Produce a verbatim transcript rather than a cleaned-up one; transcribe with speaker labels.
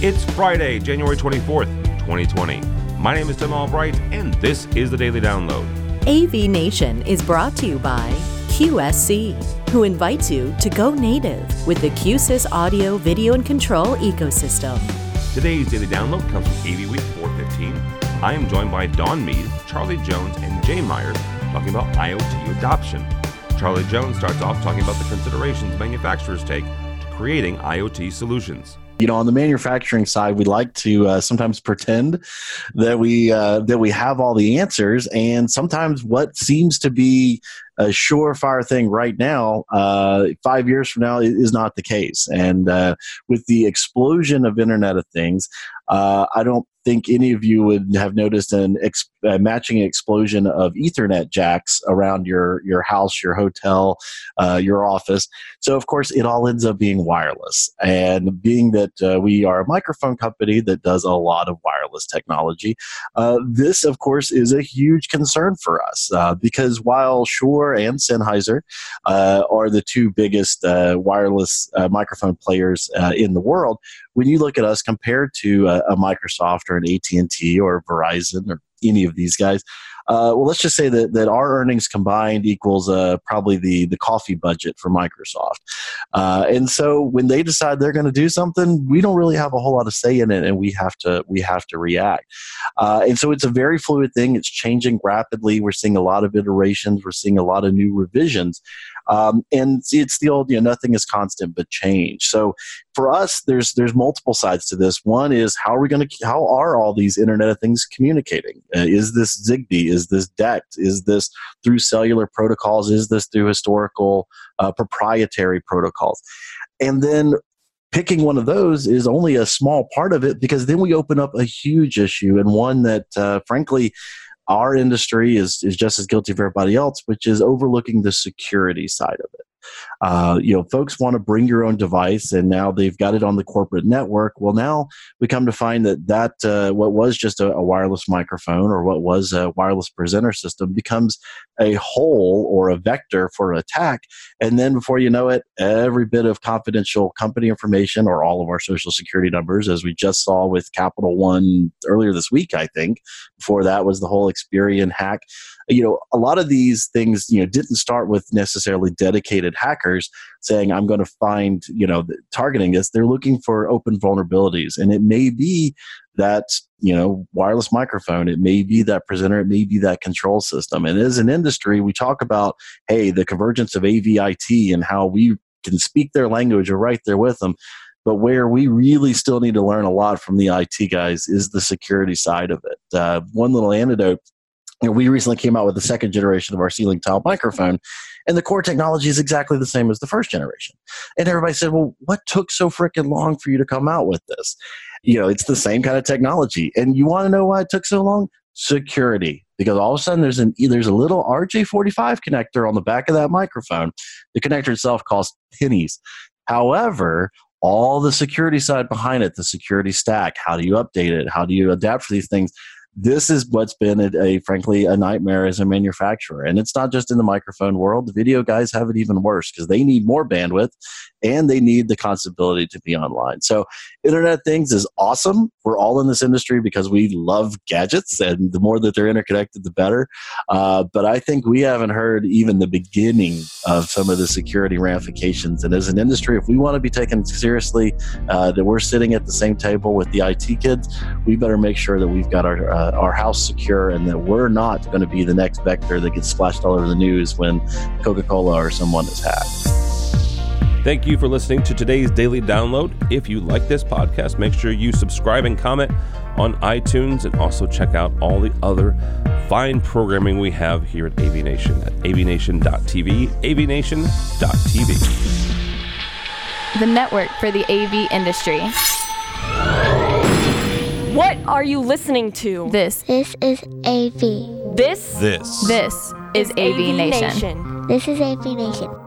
Speaker 1: It's Friday, January twenty-fourth, twenty twenty. My name is Tim Albright, and this is the Daily Download.
Speaker 2: A V Nation is brought to you by Q S C, who invites you to go native with the Q S Y S audio, video, and control ecosystem.
Speaker 1: Today's Daily Download comes from A V Week four fifteen. I am joined by Dawn Mead, Charlie Jones, and Jay Myers talking about IoT adoption. Charlie Jones starts off talking about the considerations manufacturers take to creating IoT solutions.
Speaker 3: You know, on the manufacturing side, we like to uh, sometimes pretend that we uh, that we have all the answers, and sometimes what seems to be a surefire thing right now, uh, five years from now, is not the case. And uh, with the explosion of Internet of Things, uh, I don't think any of you would have noticed an ex- uh, matching explosion of Ethernet jacks around your your house, your hotel, uh, your office. So, of course, it all ends up being wireless. And being that uh, we are a microphone company that does a lot of wireless technology, uh, this, of course, is a huge concern for us uh, because while Shure and Sennheiser uh, are the two biggest uh, wireless uh, microphone players uh, in the world, when you look at us compared to a, a Microsoft or an A T and T or Verizon or any of these guys, uh, well, let's just say that, that our earnings combined equals uh, probably the, the coffee budget for Microsoft. Uh, and so when they decide they're going to do something, we don't really have a whole lot of say in it, and we have to we have to react. Uh, and so it's a very fluid thing. It's changing rapidly. We're seeing a lot of iterations. We're seeing a lot of new revisions. Um, and it's the old, you know, nothing is constant but change. So for us, there's there's multiple sides to this. One is how are we going to how are all these Internet of Things communicating? Uh, is this Zigbee? Is this D E C T? Is this through cellular protocols? Is this through historical uh, proprietary protocols? And then picking one of those is only a small part of it, because then we open up a huge issue, and one that, uh, frankly, our industry is, is just as guilty of everybody else, which is overlooking the security side of it. Uh, you know, folks want to bring your own device, and now they've got it on the corporate network. Well, now we come to find that that uh, what was just a, a wireless microphone or what was a wireless presenter system becomes a hole or a vector for attack. And then before you know it, every bit of confidential company information or all of our social security numbers, as we just saw with Capital One earlier this week, I think. Before that was the whole Experian hack. You know, a lot of these things, you know, didn't start with necessarily dedicated hackers saying, I'm going to find, you know, targeting this. They're looking for open vulnerabilities. And it may be that, you know, wireless microphone, it may be that presenter, it may be that control system. And as an industry, we talk about, hey, the convergence of A V I T and how we can speak their language or right there with them. But where we really still need to learn a lot from the I T guys is the security side of it. Uh, one little anecdote. You know, we recently came out with the second generation of our ceiling tile microphone, and the core technology is exactly the same as the first generation. And everybody said, well, what took so freaking long for you to come out with this? You know, it's the same kind of technology. And you want to know why it took so long? Security. Because all of a sudden there's an there's a little R J forty-five connector on the back of that microphone. The connector itself costs pennies. However, all the security side behind it, the security stack, how do you update it? How do you adapt for these things? This is what's been a, a frankly a nightmare as a manufacturer. And it's not just in the microphone world. The video guys have it even worse because they need more bandwidth and they need the constant ability to be online. So Internet of Things is awesome. We're all in this industry because we love gadgets, and the more that they're interconnected, the better. Uh, but I think we haven't heard even the beginning of some of the security ramifications. And as an industry, if we want to be taken seriously, uh, that we're sitting at the same table with the I T kids, we better make sure that we've got our uh, our house secure, and that we're not going to be the next vector that gets splashed all over the news when Coca-Cola or someone is hacked.
Speaker 1: Thank you for listening to today's Daily Download. If you like this podcast, make sure you subscribe and comment on iTunes, and also check out all the other fine programming we have here at A V Nation at A V nation dot T V, A V nation dot T V.
Speaker 4: The network for the A V industry. What are you listening to? This.
Speaker 5: This is A V.
Speaker 4: This.
Speaker 1: This.
Speaker 4: This is A V Nation.
Speaker 5: This is A V Nation.